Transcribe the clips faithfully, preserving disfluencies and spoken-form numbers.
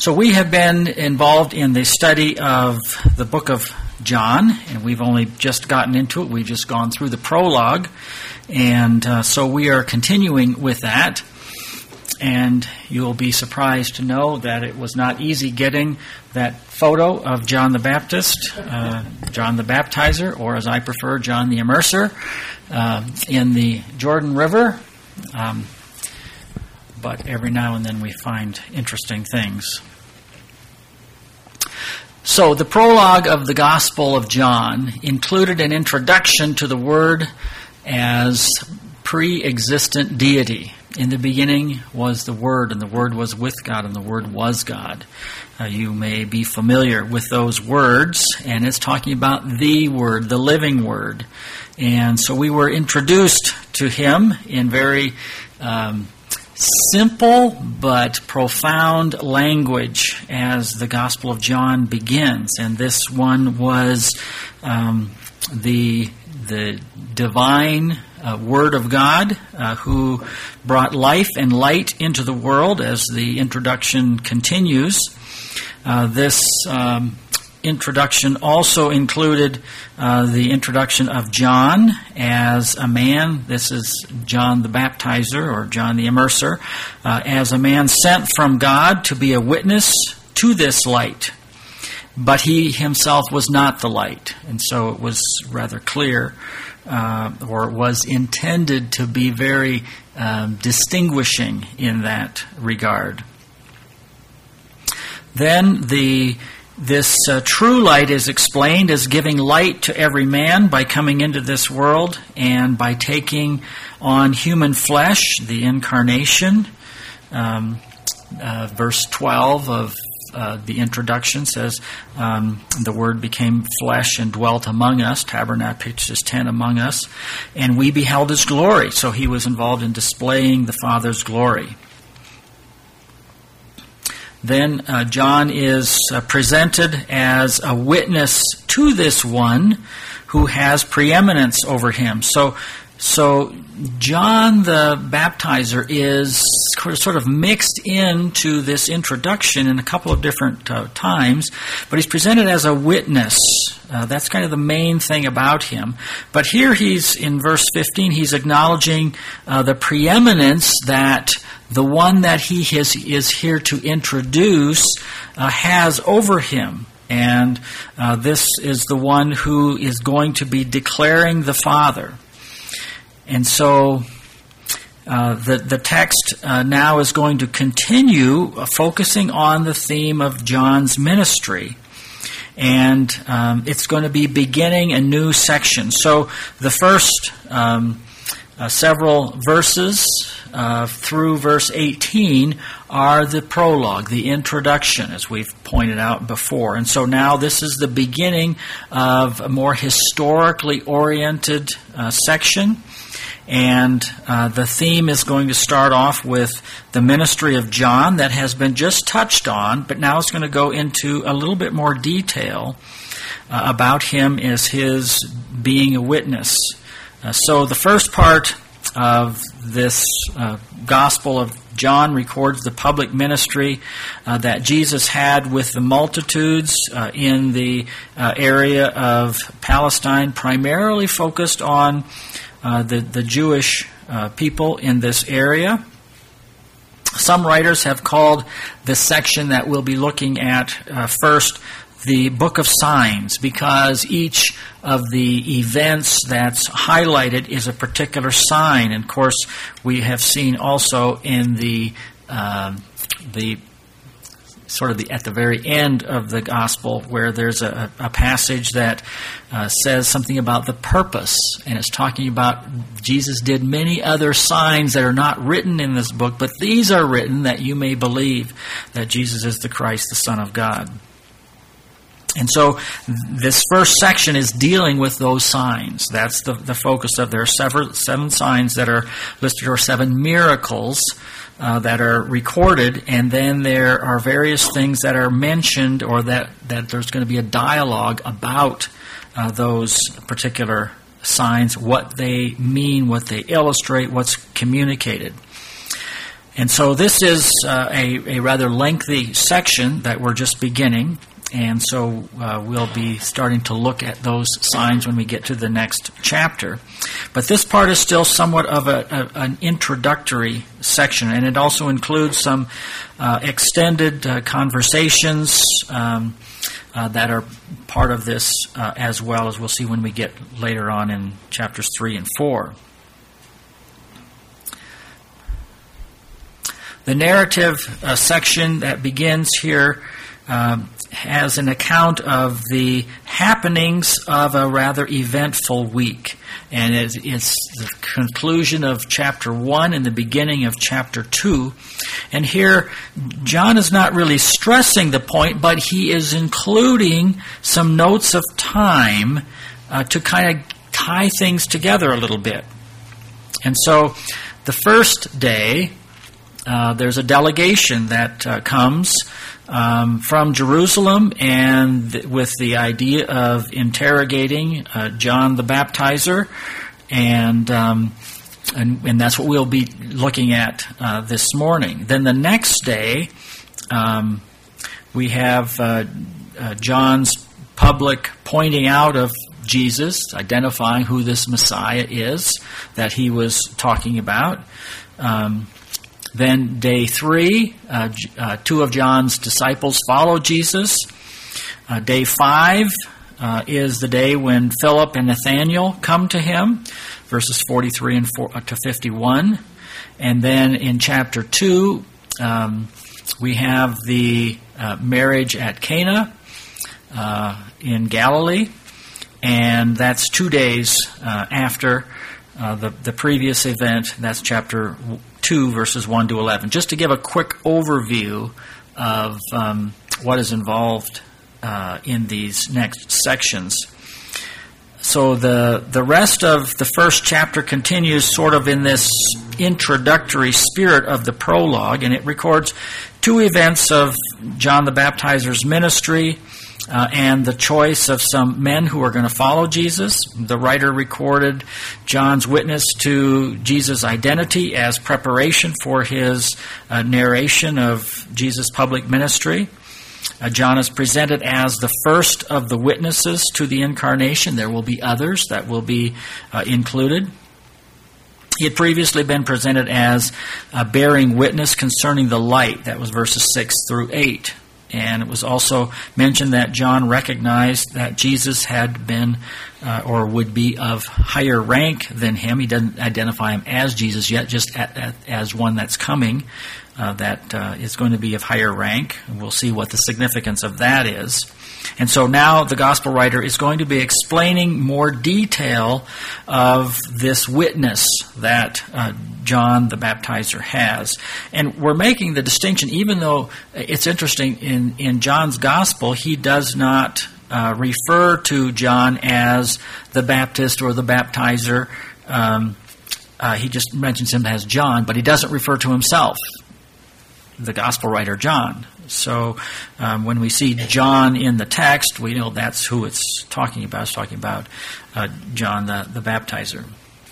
So we have been involved in the study of the book of John, and we've only just gotten into it. We've just gone through the prologue, and uh, so we are continuing with that. And you'll be surprised to know that it was not easy getting that photo of John the Baptist, uh, John the Baptizer, or as I prefer, John the Immerser, uh, in the Jordan River. Um, but every now and then we find interesting things. So the prologue of the Gospel of John included an introduction to the Word as pre-existent deity. In the beginning was the Word, and the Word was with God, and the Word was God. Uh, you may be familiar with those words, and it's talking about the Word, the living Word. And so we were introduced to Him in very um, simple but profound language as the Gospel of John begins. And this one was um, the the divine uh, Word of God uh, who brought life and light into the world, as the introduction continues. Uh, this um, introduction also included uh, the introduction of John as a man. This is John the Baptizer, or John the Immerser, uh, as a man sent from God to be a witness to this light. But he himself was not the light, and so it was rather clear, uh, or was intended to be very um, distinguishing in that regard. Then the this uh, true light is explained as giving light to every man by coming into this world and by taking on human flesh, the incarnation. Um, uh, verse twelve of Uh, the introduction says, um, the Word became flesh and dwelt among us, tabernacled his tent among us, and we beheld His glory. So He was involved in displaying the Father's glory. Then uh, John is uh, presented as a witness to this one who has preeminence over him. So So John the Baptizer is sort of mixed into this introduction in a couple of different uh, times, but he's presented as a witness. Uh, that's kind of the main thing about him. But here he's, in verse fifteen, he's acknowledging uh, the preeminence that the one that he is, is here to introduce uh, has over him. And uh, this is the one who is going to be declaring the Father. And so uh, the the text uh, now is going to continue uh, focusing on the theme of John's ministry. And um, it's going to be beginning a new section. So the first um, uh, several verses uh, through verse eighteen are the prologue, the introduction, as we've pointed out before. And so now this is the beginning of a more historically oriented uh, section. And uh, the theme is going to start off with the ministry of John that has been just touched on, but now it's going to go into a little bit more detail uh, about him as his being a witness. Uh, so the first part of this uh, Gospel of John records the public ministry uh, that Jesus had with the multitudes uh, in the uh, area of Palestine, primarily focused on Uh, the, the Jewish uh, people in this area. Some writers have called the section that we'll be looking at uh, first the Book of Signs, because each of the events that's highlighted is a particular sign. And of course, we have seen also in the uh, the sort of the at the very end of the gospel where there's a, a passage that uh, says something about the purpose, and it's talking about Jesus did many other signs that are not written in this book, but these are written that you may believe that Jesus is the Christ, the Son of God. And so this first section is dealing with those signs. That's the, the focus of. There are several, seven signs that are listed, or seven miracles uh, that are recorded, and then there are various things that are mentioned, or that, that there's going to be a dialogue about uh, those particular signs, what they mean, what they illustrate, what's communicated. And so this is uh, a, a rather lengthy section that we're just beginning, and so uh, we'll be starting to look at those signs when we get to the next chapter. But this part is still somewhat of a, a, an introductory section, and it also includes some uh, extended uh, conversations um, uh, that are part of this uh, as well, as we'll see when we get later on in chapters three and four. The narrative uh, section that begins here um, has an account of the happenings of a rather eventful week. And it's, it's the conclusion of chapter one and the beginning of chapter two. And here, John is not really stressing the point, but he is including some notes of time uh, to kind of tie things together a little bit. And so, the first day, Uh, there's a delegation that uh, comes um, from Jerusalem, and th- with the idea of interrogating uh, John the Baptizer, and, um, and and that's what we'll be looking at uh, this morning. Then the next day, um, we have uh, uh, John's public pointing out of Jesus, identifying who this Messiah is that he was talking about. Um, Then day three, uh, uh, two of John's disciples follow Jesus. Uh, day five uh, is the day when Philip and Nathanael come to him, verses forty-three and four, uh, to fifty-one. And then in chapter two, um, we have the uh, marriage at Cana uh, in Galilee, and that's two days uh, after uh, the, the previous event. That's chapter two, verses one to eleven. Just to give a quick overview of um, what is involved uh, in these next sections. So the the rest of the first chapter continues sort of in this introductory spirit of the prologue, and it records two events of John the Baptizer's ministry Uh, and the choice of some men who are going to follow Jesus. The writer recorded John's witness to Jesus' identity as preparation for his uh, narration of Jesus' public ministry. Uh, John is presented as the first of the witnesses to the incarnation. There will be others that will be uh, included. He had previously been presented as uh, bearing witness concerning the light. That was verses six through eight. And it was also mentioned that John recognized that Jesus had been uh, or would be of higher rank than him. He doesn't identify him as Jesus yet, just at, at, as one that's coming uh, that uh, is going to be of higher rank. And we'll see what the significance of that is. And so now the gospel writer is going to be explaining more detail of this witness that uh, John the Baptizer has. And we're making the distinction, even though it's interesting, in, in John's gospel, he does not uh, refer to John as the Baptist or the baptizer. Um, uh, he just mentions him as John, but he doesn't refer to himself, the gospel writer John. So um, when we see John in the text, we know that's who it's talking about. It's talking about uh, John the, the Baptizer.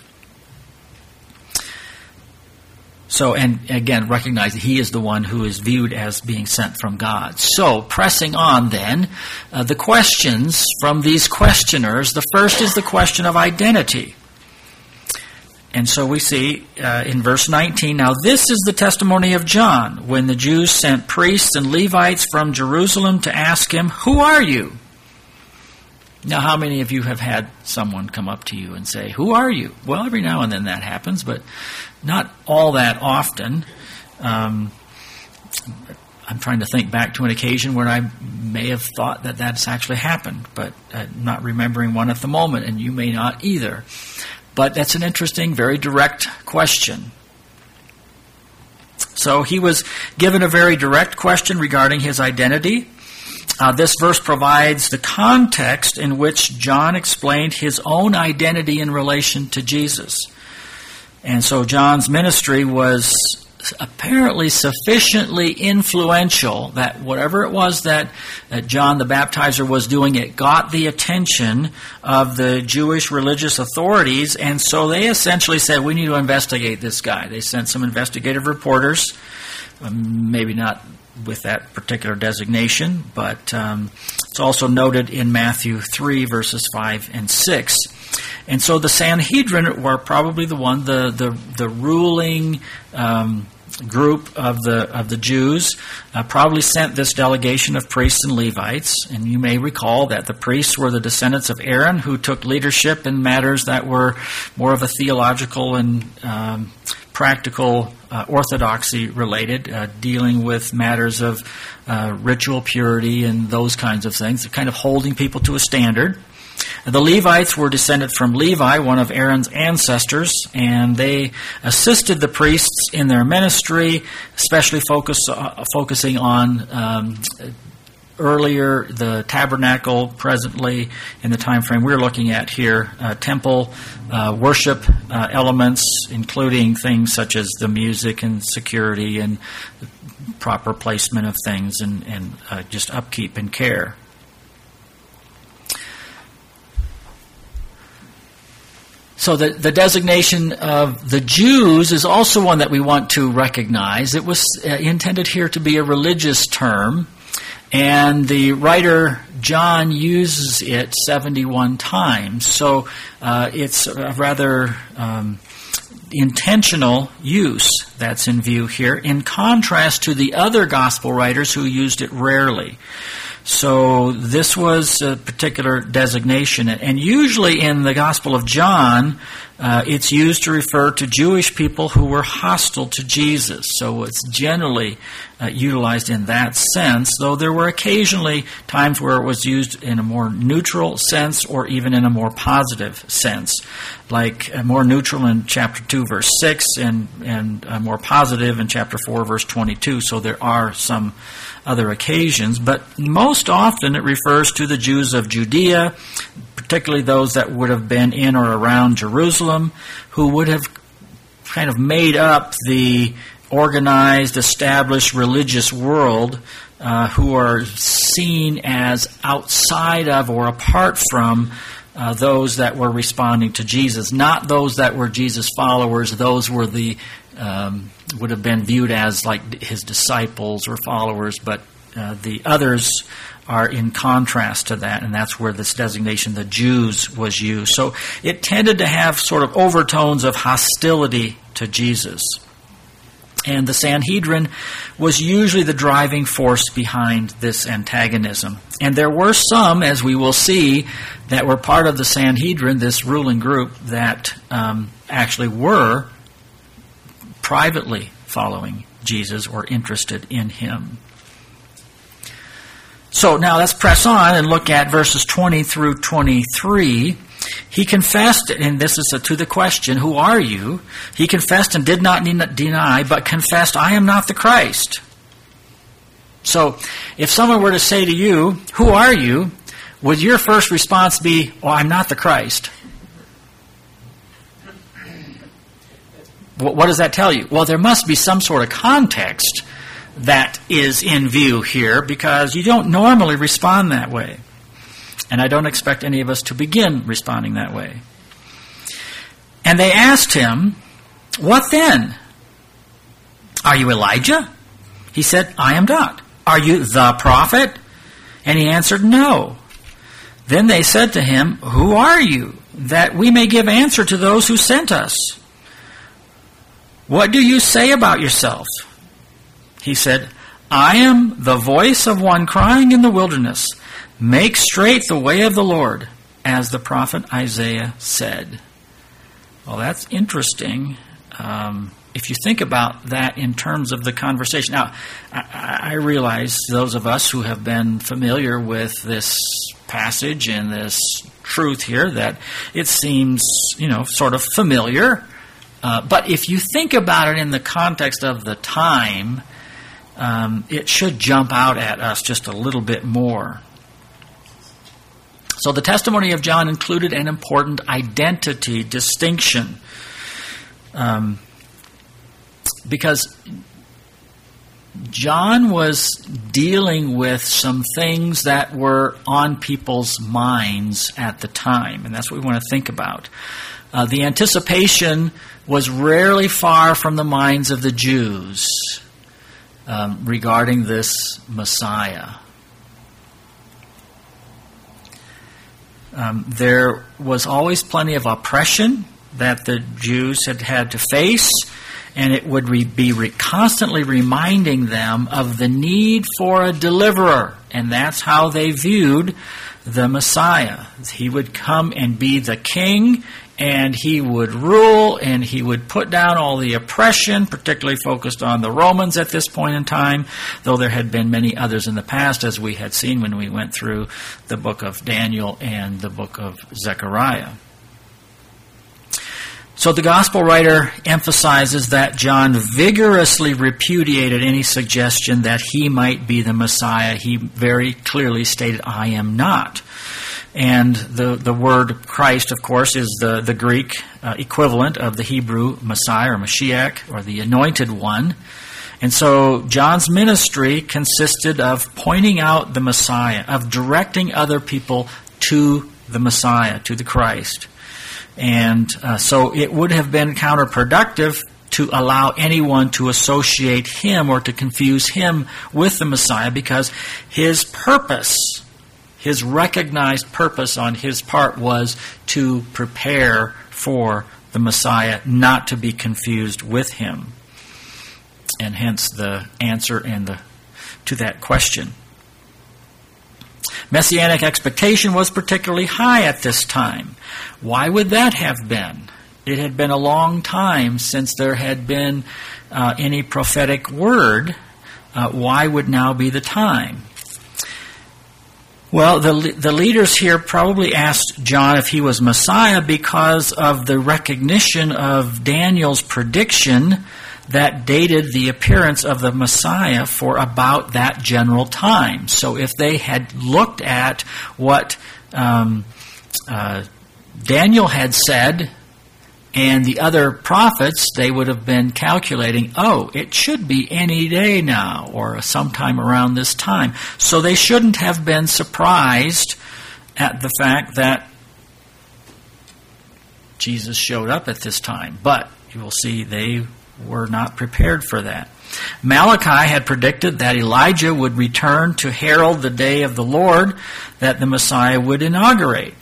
So, and again, recognize that he is the one who is viewed as being sent from God. So, pressing on then, uh, the questions from these questioners. The first is the question of identity. And so we see uh, in verse nineteen, now this is the testimony of John, when the Jews sent priests and Levites from Jerusalem to ask him, "Who are you?" Now, how many of you have had someone come up to you and say, "Who are you?" Well, every now and then that happens, but not all that often. Um, I'm trying to think back to an occasion where I may have thought that that's actually happened, but I'm not remembering one at the moment, and you may not either. But that's an interesting, very direct question. So he was given a very direct question regarding his identity. Uh, this verse provides the context in which John explained his own identity in relation to Jesus. And so John's ministry was apparently sufficiently influential that whatever it was that, that John the Baptizer was doing, it got the attention of the Jewish religious authorities, and so they essentially said, we need to investigate this guy. They sent some investigative reporters, um, maybe not with that particular designation, but um, it's also noted in Matthew three, verses five and six. And so the Sanhedrin were probably the one, the the, the ruling um, group of the of the Jews, uh, probably sent this delegation of priests and Levites. And you may recall that the priests were the descendants of Aaron, who took leadership in matters that were more of a theological and um, practical uh, orthodoxy related, uh, dealing with matters of uh, ritual purity and those kinds of things, kind of holding people to a standard. The Levites were descended from Levi, one of Aaron's ancestors, and they assisted the priests in their ministry, especially focus, uh, focusing on um, earlier the tabernacle, presently in the time frame we're looking at here, uh, temple uh, worship uh, elements, including things such as the music and security and the proper placement of things and, and uh, just upkeep and care. So the, the designation of the Jews is also one that we want to recognize. It was uh, intended here to be a religious term, and the writer John uses it seventy-one times. So uh, it's a rather um, intentional use that's in view here, in contrast to the other gospel writers who used it rarely. So this was a particular designation. And usually in the Gospel of John, uh, it's used to refer to Jewish people who were hostile to Jesus. So it's generally uh, utilized in that sense, though there were occasionally times where it was used in a more neutral sense or even in a more positive sense, like uh, more neutral in chapter two, verse six, and, and uh, more positive in chapter four, verse twenty-two. So there are some other occasions, but most often it refers to the Jews of Judea, particularly those that would have been in or around Jerusalem, who would have kind of made up the organized, established religious world, uh, who are seen as outside of or apart from uh, those that were responding to Jesus. Not those that were Jesus followers, those were the Um, would have been viewed as like his disciples or followers, but uh, the others are in contrast to that, and that's where this designation, the Jews, was used. So it tended to have sort of overtones of hostility to Jesus. And the Sanhedrin was usually the driving force behind this antagonism. And there were some, as we will see, that were part of the Sanhedrin, this ruling group, that um, actually were privately following Jesus or interested in him. So now let's press on and look at verses twenty through twenty-three. He confessed, and this is a, to the question, who are you? He confessed and did not deny, but confessed, I am not the Christ. So if someone were to say to you, who are you? Would your first response be, well, I'm not the Christ? What does that tell you? Well, there must be some sort of context that is in view here, because you don't normally respond that way. And I don't expect any of us to begin responding that way. And they asked him, what then? Are you Elijah? He said, I am not. Are you the prophet? And he answered, no. Then they said to him, who are you, that we may give answer to those who sent us? What do you say about yourself? He said, I am the voice of one crying in the wilderness, make straight the way of the Lord, as the prophet Isaiah said. Well, that's interesting. Um, if you think about that in terms of the conversation. Now, I, I realize those of us who have been familiar with this passage and this truth here, that it seems, you know, sort of familiar. Uh, but if you think about it in the context of the time, um, it should jump out at us just a little bit more. So the testimony of John included an important identity distinction. Um, because John was dealing with some things that were on people's minds at the time, and that's what we want to think about. Uh, the anticipation was rarely far from the minds of the Jews um, regarding this Messiah. Um, there was always plenty of oppression that the Jews had had to face, and it would re- be re- constantly reminding them of the need for a deliverer, and that's how they viewed the Messiah. He would come and be the king, and he would rule, and he would put down all the oppression, particularly focused on the Romans at this point in time, though there had been many others in the past, as we had seen when we went through the book of Daniel and the book of Zechariah. So the gospel writer emphasizes that John vigorously repudiated any suggestion that he might be the Messiah. He very clearly stated, "I am not." And the, the word Christ, of course, is the, the Greek uh, equivalent of the Hebrew Messiah or Mashiach, or the Anointed One. And so John's ministry consisted of pointing out the Messiah, of directing other people to the Messiah, to the Christ. And uh, so it would have been counterproductive to allow anyone to associate him or to confuse him with the Messiah, because his purpose, his recognized purpose on his part, was to prepare for the Messiah, not to be confused with him. And hence the answer and the to that question. Messianic expectation was particularly high at this time. Why would that have been? It had been a long time since there had been uh, any prophetic word. Uh, why would now be the time? Well, the the leaders here probably asked John if he was Messiah because of the recognition of Daniel's prediction that dated the appearance of the Messiah for about that general time. So if they had looked at what um, uh, Daniel had said and the other prophets, they would have been calculating, oh, it should be any day now or sometime around this time. So they shouldn't have been surprised at the fact that Jesus showed up at this time. But you will see they were not prepared for that. Malachi had predicted that Elijah would return to herald the day of the Lord that the Messiah would inaugurate.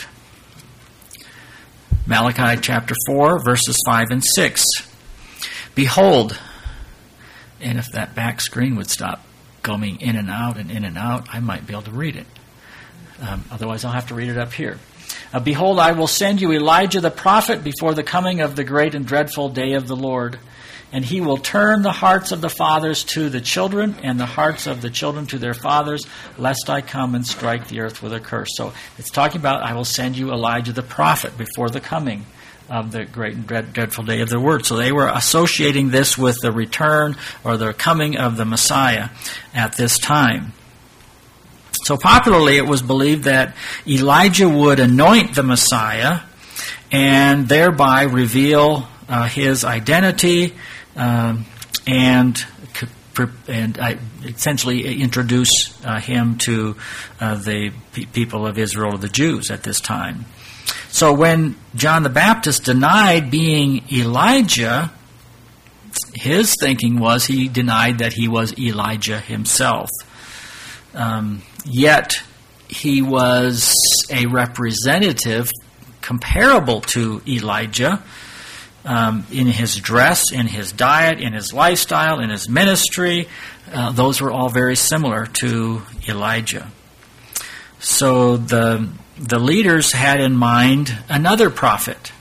Malachi chapter four, verses five and six. Behold, and if that back screen would stop going in and out and in and out, I might be able to read it. Um, otherwise, I'll have to read it up here. Uh, Behold, I will send you Elijah the prophet before the coming of the great and dreadful day of the Lord. And he will turn the hearts of the fathers to the children, and the hearts of the children to their fathers, lest I come and strike the earth with a curse. So it's talking about, I will send you Elijah the prophet before the coming of the great and dread, dreadful day of the Lord. So they were associating this with the return or the coming of the Messiah at this time. So popularly it was believed that Elijah would anoint the Messiah and thereby reveal uh, his identity, Um, and and I essentially introduce uh, him to uh, the pe- people of Israel, or the Jews at this time. So when John the Baptist denied being Elijah, his thinking was he denied that he was Elijah himself. Um, yet he was a representative comparable to Elijah, Um, in his dress, in his diet, in his lifestyle, in his ministry. Uh, those were all very similar to Elijah. So the the leaders had in mind another prophet.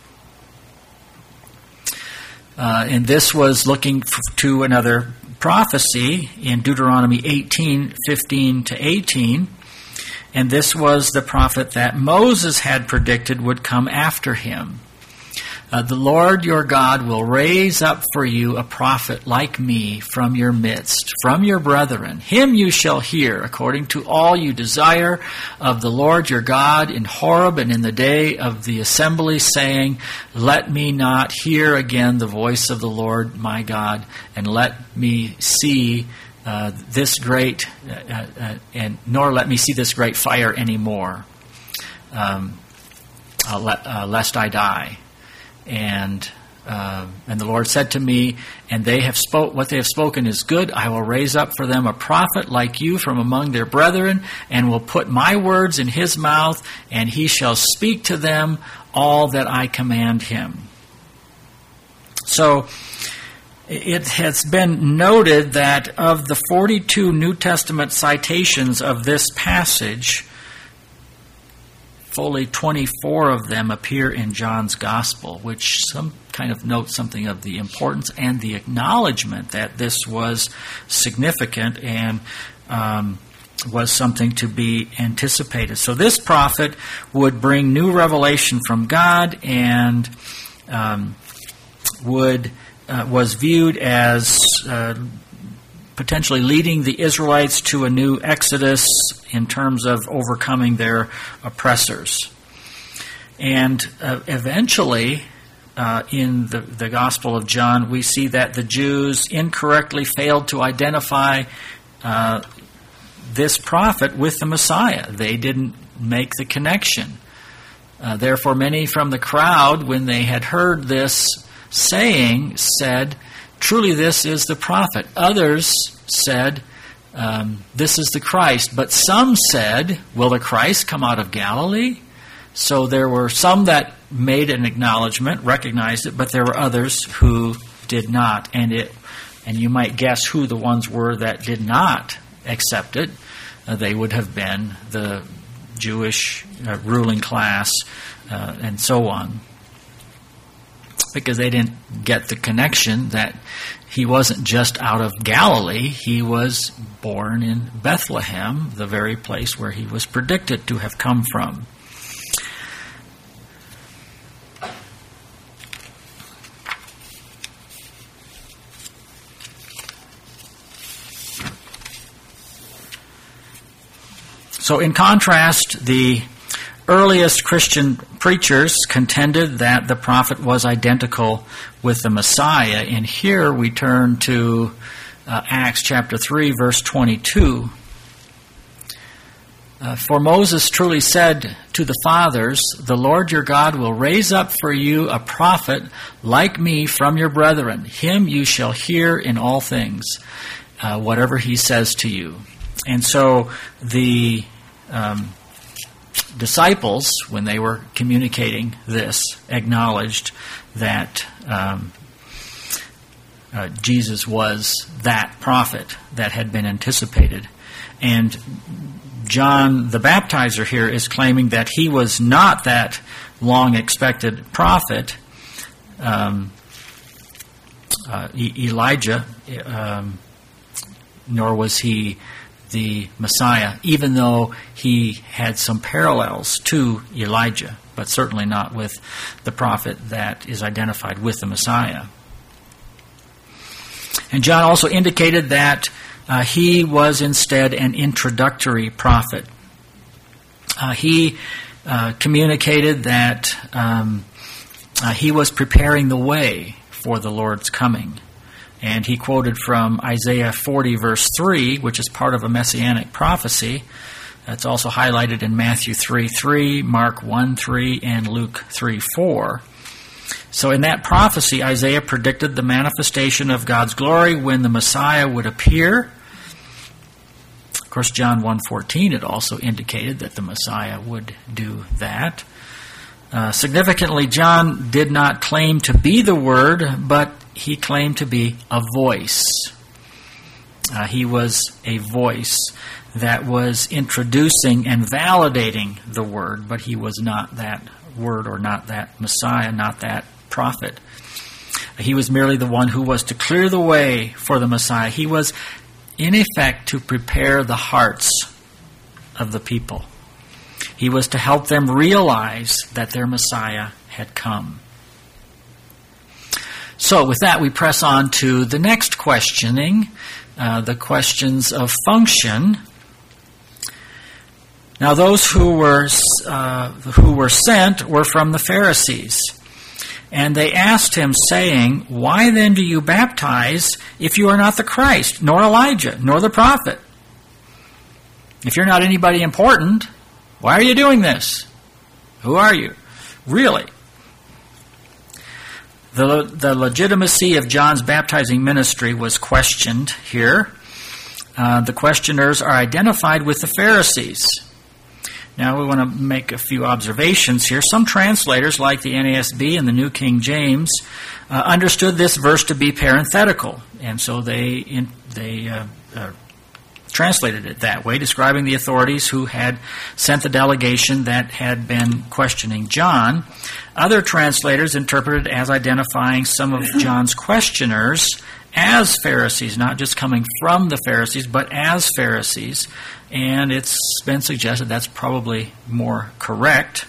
Uh, and this was looking f- to another prophecy in Deuteronomy eighteen, fifteen to eighteen. And this was the prophet that Moses had predicted would come after him. Uh, the Lord your God will raise up for you a prophet like me from your midst, from your brethren. Him you shall hear, according to all you desire of the Lord your God in Horeb and in the day of the assembly, saying, let me not hear again the voice of the Lord my God, and let me see uh, this great, uh, uh, and nor let me see this great fire anymore, um, uh, le- uh, lest I die. And uh, and the Lord said to me, and they have spoke what they have spoken is good. I will raise up for them a prophet like you from among their brethren, and will put my words in his mouth, and he shall speak to them all that I command him. So it has been noted that of the forty-two New Testament citations of this passage, fully twenty-four of them appear in John's Gospel, which some kind of notes something of the importance and the acknowledgement that this was significant and um, was something to be anticipated. So this prophet would bring new revelation from God, and um, would uh, was viewed as uh, potentially leading the Israelites to a new exodus in terms of overcoming their oppressors. And uh, eventually, uh, in the, the Gospel of John, we see that the Jews incorrectly failed to identify uh, this prophet with the Messiah. They didn't make the connection. Uh, therefore, many from the crowd, when they had heard this saying, said, truly this is the prophet. Others said, um, this is the Christ. But some said, will the Christ come out of Galilee? So there were some that made an acknowledgement, recognized it, but there were others who did not. And it, and you might guess who the ones were that did not accept it. Uh, they would have been the Jewish uh, ruling class uh, and so on, because they didn't get the connection that he wasn't just out of Galilee. He was born in Bethlehem, the very place where he was predicted to have come from. So in contrast, the earliest Christian preachers contended that the prophet was identical with the Messiah. And here we turn to uh, Acts chapter three, verse twenty-two. Uh, For Moses truly said to the fathers, the Lord your God will raise up for you a prophet like me from your brethren. Him you shall hear in all things, uh, whatever he says to you. And so the um, disciples, when they were communicating this, acknowledged that um, uh, Jesus was that prophet that had been anticipated. And John the Baptizer here is claiming that he was not that long-expected prophet, um, uh, e- Elijah, um, nor was he the Messiah, even though he had some parallels to Elijah, but certainly not with the prophet that is identified with the Messiah. And John also indicated that uh, he was instead an introductory prophet. Uh, he uh, communicated that um, uh, he was preparing the way for the Lord's coming. And he quoted from Isaiah forty, verse three, which is part of a messianic prophecy. That's also highlighted in Matthew three three, Mark one three, and Luke three four. So in that prophecy, Isaiah predicted the manifestation of God's glory when the Messiah would appear. Of course, John one fourteen, it also indicated that the Messiah would do that. Uh, significantly, John did not claim to be the Word, but he claimed to be a voice. Uh, he was a voice that was introducing and validating the Word, but he was not that Word or not that Messiah, not that prophet. He was merely the one who was to clear the way for the Messiah. He was, in effect, to prepare the hearts of the people. He was to help them realize that their Messiah had come. So with that, we press on to the next questioning, uh, the questions of function. Now those who were uh, who were sent were from the Pharisees. And they asked him, saying, "Why then do you baptize if you are not the Christ, nor Elijah, nor the prophet? If you're not anybody important, why are you doing this? Who are you?" Really? The, the legitimacy of John's baptizing ministry was questioned here. Uh, the questioners are identified with the Pharisees. Now we want to make a few observations here. Some translators, like the N A S B and the New King James, uh, understood this verse to be parenthetical, and so they in, they uh, uh, translated it that way, describing the authorities who had sent the delegation that had been questioning John. Other translators interpreted it as identifying some of John's questioners as Pharisees, not just coming from the Pharisees, but as Pharisees. And it's been suggested that's probably more correct.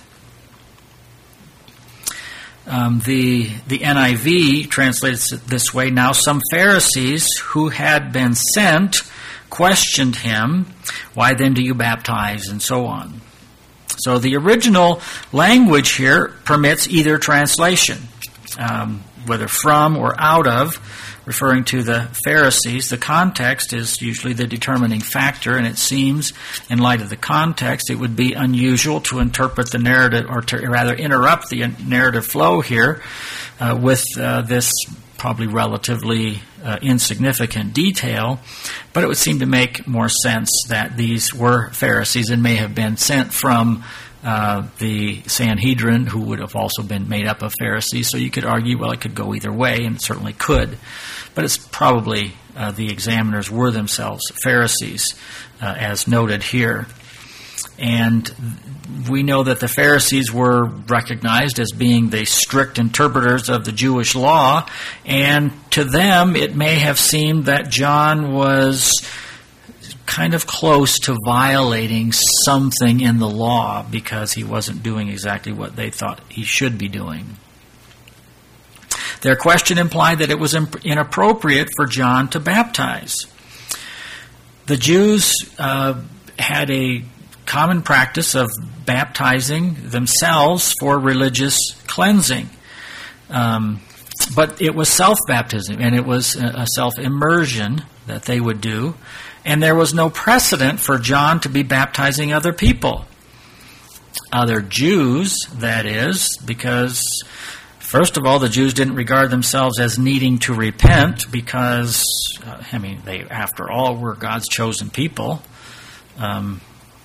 Um, the the N I V translates it this way: "Now some Pharisees who had been sent questioned him, 'Why then do you baptize?' and so on." So the original language here permits either translation, um, whether from or out of, referring to the Pharisees. The context is usually the determining factor, and it seems, in light of the context, it would be unusual to interpret the narrative, or to rather interrupt the narrative flow here uh, with uh, this probably relatively uh, insignificant detail, but it would seem to make more sense that these were Pharisees and may have been sent from uh, the Sanhedrin, who would have also been made up of Pharisees. So you could argue, well, it could go either way, and it certainly could. But it's probably uh, the examiners were themselves Pharisees, uh, as noted here. And we know that the Pharisees were recognized as being the strict interpreters of the Jewish law, and to them it may have seemed that John was kind of close to violating something in the law because he wasn't doing exactly what they thought he should be doing. Their question implied that it was inappropriate for John to baptize. The Jews uh, had a common practice of baptizing themselves for religious cleansing. Um, but it was self-baptism, and it was a self-immersion that they would do. And there was no precedent for John to be baptizing other people. Other Jews, that is, because, first of all, the Jews didn't regard themselves as needing to repent because, uh, I mean, they, after all, were God's chosen people. Um,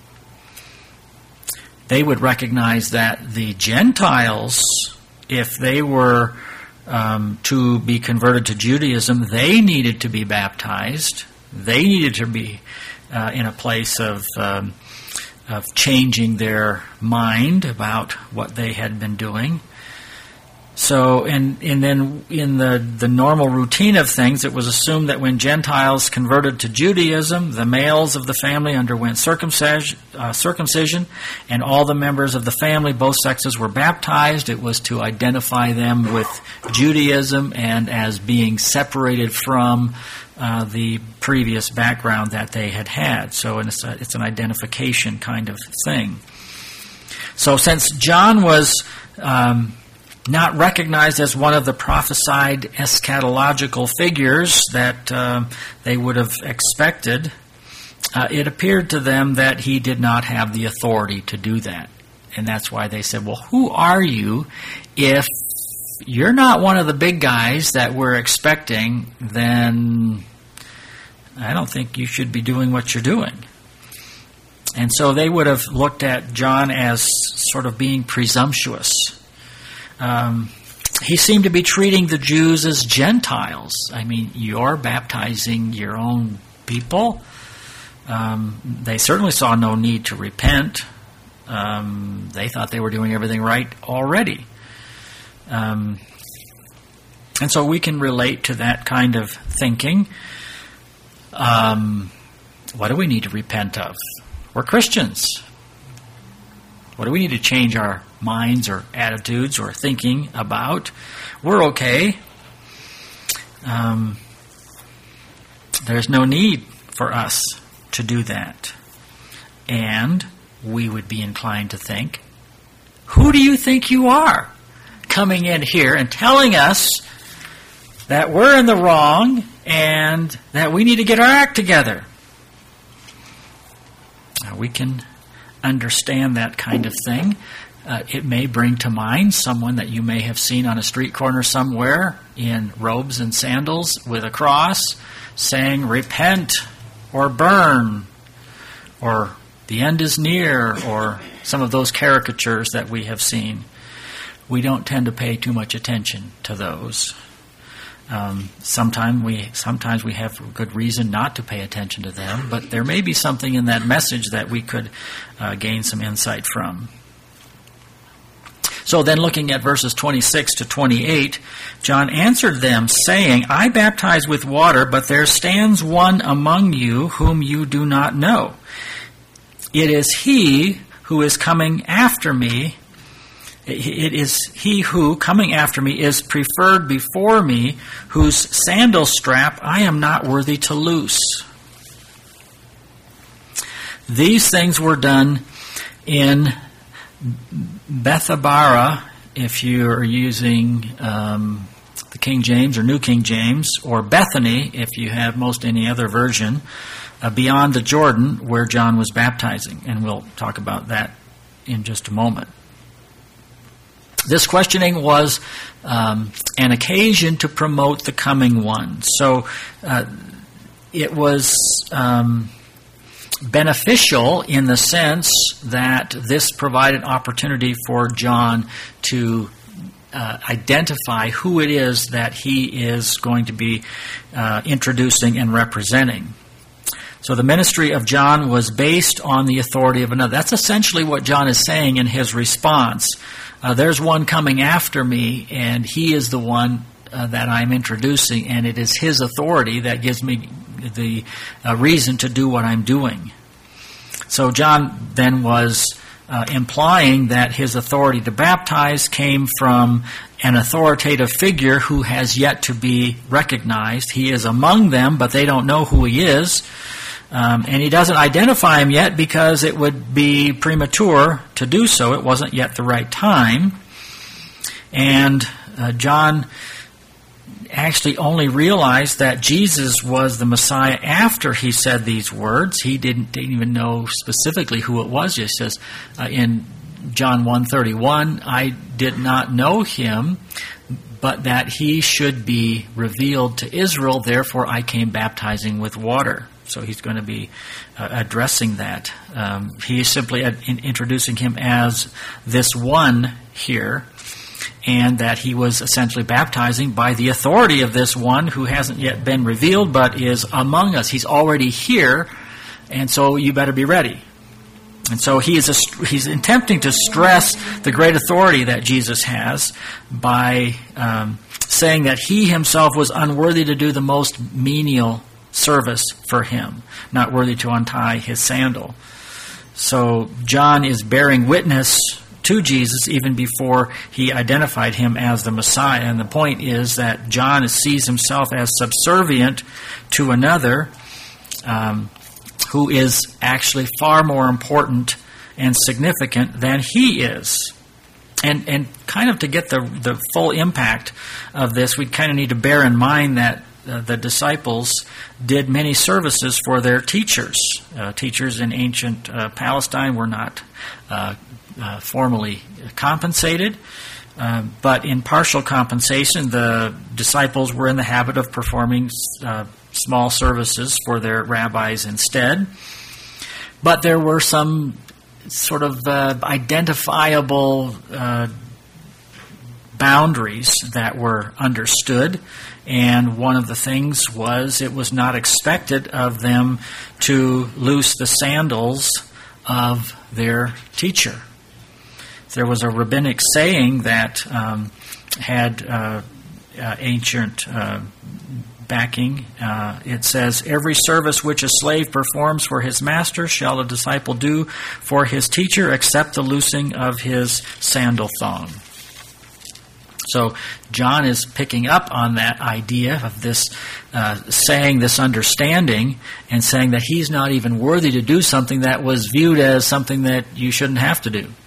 they would recognize that the Gentiles, if they were um, to be converted to Judaism, they needed to be baptized. They needed to be uh, in a place of um, of changing their mind about what they had been doing. So, and and then in the, the normal routine of things, it was assumed that when Gentiles converted to Judaism, the males of the family underwent circumcision, uh, circumcision, and all the members of the family, both sexes, were baptized. It was to identify them with Judaism and as being separated from uh, the previous background that they had had. So it's, a, it's an identification kind of thing. So since John was Um, not recognized as one of the prophesied eschatological figures that uh, they would have expected, uh, it appeared to them that he did not have the authority to do that. And that's why they said, well, who are you? If you're not one of the big guys that we're expecting, then I don't think you should be doing what you're doing. And so they would have looked at John as sort of being presumptuous. Um, he seemed to be treating the Jews as Gentiles. I mean, you're baptizing your own people. Um, they certainly saw no need to repent. Um, they thought they were doing everything right already. Um, and so we can relate to that kind of thinking. Um, what do we need to repent of? We're Christians. What do we need to change our minds or attitudes or thinking about? We're okay. um, there's no need for us to do that. And we would be inclined to think, who do you think you are coming in here and telling us that we're in the wrong and that we need to get our act together? Now, we can understand that kind of thing. Uh, it may bring to mind someone that you may have seen on a street corner somewhere in robes and sandals with a cross saying, repent or burn, or the end is near, or some of those caricatures that we have seen. We don't tend to pay too much attention to those. Um, sometimes we sometimes we have good reason not to pay attention to them, but there may be something in that message that we could uh, gain some insight from. So then looking at verses twenty-six to twenty-eight, John answered them, saying, I baptize with water, but there stands one among you whom you do not know. It is he who is coming after me. It is he who, coming after me, is preferred before me, whose sandal strap I am not worthy to loose. These things were done in Bethabara, if you're using um, the King James or New King James, or Bethany, if you have most any other version, uh, beyond the Jordan, where John was baptizing. And we'll talk about that in just a moment. This questioning was um, an occasion to promote the coming one. So uh, it was um, beneficial in the sense that this provided opportunity for John to uh, identify who it is that he is going to be uh, introducing and representing. So the ministry of John was based on the authority of another. That's essentially what John is saying in his response. Uh, there's one coming after me, and he is the one uh, that I'm introducing, and it is his authority that gives me the uh, reason to do what I'm doing. So John then was uh, implying that his authority to baptize came from an authoritative figure who has yet to be recognized. He is among them, but they don't know who he is. Um, and he doesn't identify him yet because it would be premature to do so. It wasn't yet the right time. And uh, John actually only realized that Jesus was the Messiah after he said these words. He didn't, didn't even know specifically who it was. He says uh, in John one thirty-one, I did not know him, but that he should be revealed to Israel. Therefore, I came baptizing with water. So he's going to be uh, addressing that. Um, he is simply ad- in introducing him as this one here, and that he was essentially baptizing by the authority of this one who hasn't yet been revealed but is among us. He's already here, and so you better be ready. And so he is a, he's attempting to stress the great authority that Jesus has by um, saying that he himself was unworthy to do the most menial service for him, not worthy to untie his sandal. So John is bearing witness to Jesus even before he identified him as the Messiah. And the point is that John sees himself as subservient to another um, who is actually far more important and significant than he is. And and kind of to get the, the full impact of this, we kind of need to bear in mind that Uh, the disciples did many services for their teachers. Uh, teachers in ancient uh, Palestine were not uh, uh, formally compensated, uh, but in partial compensation, the disciples were in the habit of performing uh, small services for their rabbis instead. But there were some sort of uh, identifiable uh, boundaries that were understood. And one of the things was it was not expected of them to loose the sandals of their teacher. There was a rabbinic saying that um, had uh, uh, ancient uh, backing. Uh, it says, every service which a slave performs for his master shall a disciple do for his teacher except the loosing of his sandal thong. So John is picking up on that idea of this uh, saying, this understanding, and saying that he's not even worthy to do something that was viewed as something that you shouldn't have to do.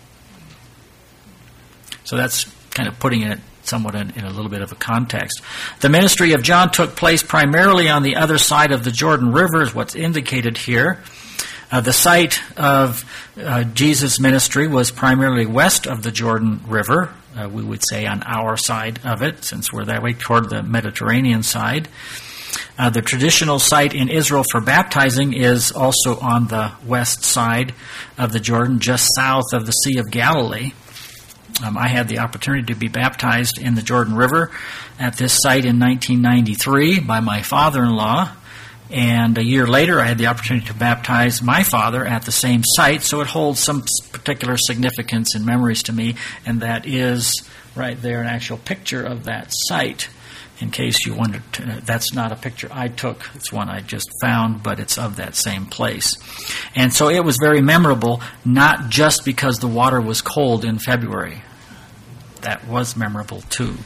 So that's kind of putting it somewhat in, in a little bit of a context. The ministry of John took place primarily on the other side of the Jordan River, is what's indicated here. Uh, the site of uh, Jesus' ministry was primarily west of the Jordan River. Uh, we would say on our side of it, since we're that way toward the Mediterranean side. Uh, the traditional site in Israel for baptizing is also on the west side of the Jordan, just south of the Sea of Galilee. Um, I had the opportunity to be baptized in the Jordan River at this site in nineteen ninety-three by my father-in-law. And a year later, I had the opportunity to baptize my father at the same site, so it holds some particular significance and memories to me, and that is right there an actual picture of that site. In case you wondered, that's not a picture I took, it's one I just found, but it's of that same place. And so it was very memorable, not just because the water was cold in February. That was memorable too.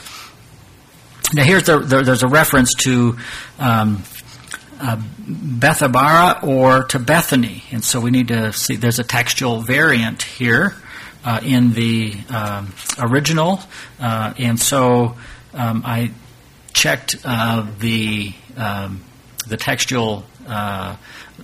Now here's the, the, there's a reference to Um, Uh, Bethabara or to Bethany. And so we need to see there's a textual variant here uh, in the um, original. Uh, and so um, I checked uh, the um, the textual uh,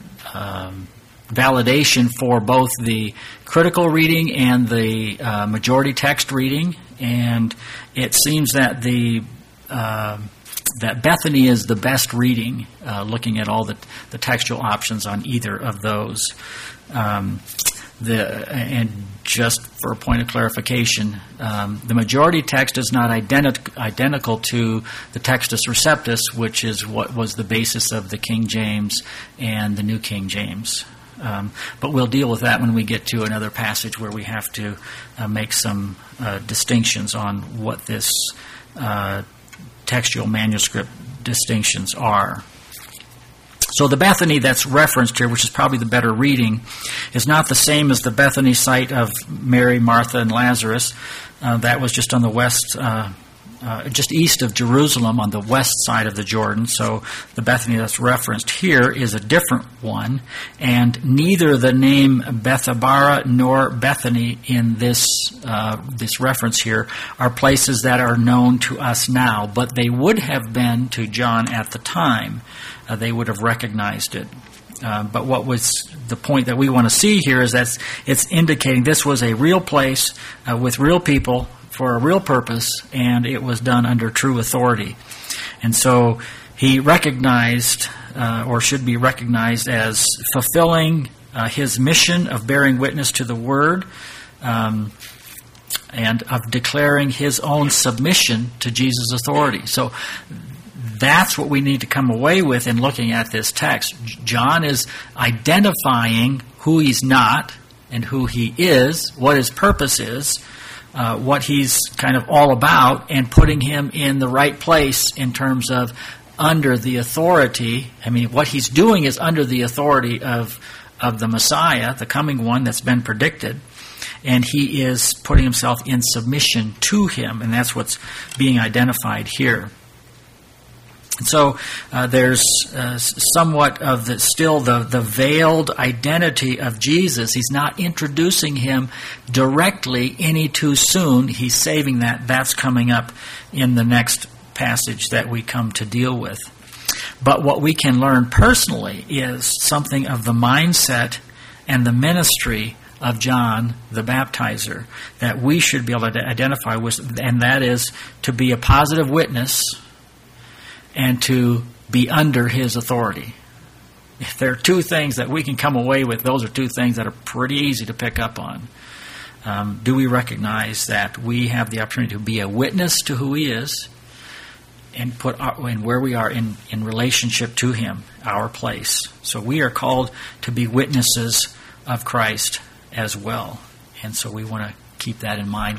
um, validation for both the critical reading and the uh, majority text reading. And it seems that the uh, that Bethany is the best reading, uh, looking at all the, the textual options on either of those. Um, the and just for a point of clarification, um, the majority text is not identi- identical to the Textus Receptus, which is what was the basis of the King James and the New King James. Um, but we'll deal with that when we get to another passage where we have to uh, make some uh, distinctions on what this uh textual manuscript distinctions are. So the Bethany that's referenced here, which is probably the better reading, is not the same as the Bethany site of Mary, Martha, and Lazarus. Uh, that was just on the west, uh, uh, just east of Jerusalem, on the west side of the Jordan. So the Bethany that's referenced here is a different one, and neither the name Bethabara nor Bethany in this uh, this reference here are places that are known to us now, but they would have been to John at the time. Uh, they would have recognized it. Uh, but what was the point that we want to see here is that it's indicating this was a real place uh, with real people for a real purpose, and it was done under true authority. And so he recognized, uh, or should be recognized as fulfilling uh, his mission of bearing witness to the Word, um, and of declaring his own submission to Jesus' authority. So that's what we need to come away with in looking at this text. John is identifying who he's not and who he is, what his purpose is, uh, what he's kind of all about, and putting him in the right place in terms of under the authority. I mean, what he's doing is under the authority of of the Messiah, the coming one that's been predicted, and he is putting himself in submission to him, and that's what's being identified here. And so uh, there's uh, somewhat of the, still the, the veiled identity of Jesus. He's not introducing him directly any too soon. He's saving that. That's coming up in the next passage that we come to deal with. But what we can learn personally is something of the mindset and the ministry of John the Baptizer that we should be able to identify with, and that is to be a positive witness and to be under his authority. If there are two things that we can come away with, those are two things that are pretty easy to pick up on. Um, do we recognize that we have the opportunity to be a witness to who he is, and put our, and where we are in, in relationship to him, our place? So we are called to be witnesses of Christ as well. And so we want to keep that in mind